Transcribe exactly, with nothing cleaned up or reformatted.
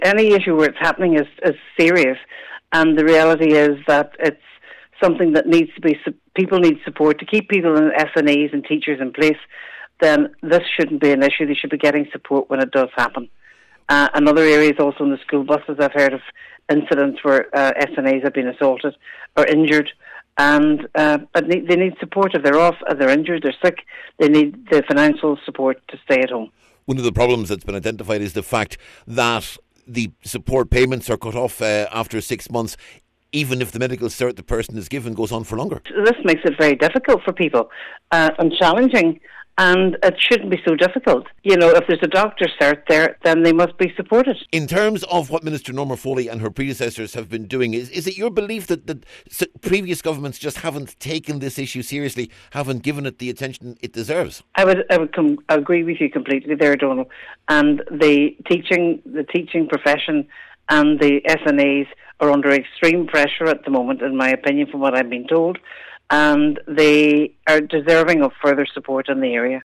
Any issue where it's happening is, is serious, and the reality is that it's something that needs to be, people need support to keep people in S N Es and teachers in place. Then this shouldn't be an issue. They should be getting support when it does happen. Uh, in other areas, also in the school buses, I've heard of incidents where uh, S N Es have been assaulted or injured, and uh, but need, they need support if they're off, if they're injured, they're sick. They need the financial support to stay at home. One of the problems that's been identified is the fact that the support payments are cut off uh, after six months, even if the medical cert the person is given goes on for longer. This makes it very difficult for people uh, and challenging, and it shouldn't be so difficult. You know, if there's a doctor cert there, then they must be supported. In terms of what Minister Norma Foley and her predecessors have been doing, is, is it your belief that the previous governments just haven't taken this issue seriously, haven't given it the attention it deserves? I would, I would com- agree with you completely there, Donald. And the teaching, the teaching profession and the S N Es are under extreme pressure at the moment, in my opinion, from what I've been told, and they are deserving of further support in the area.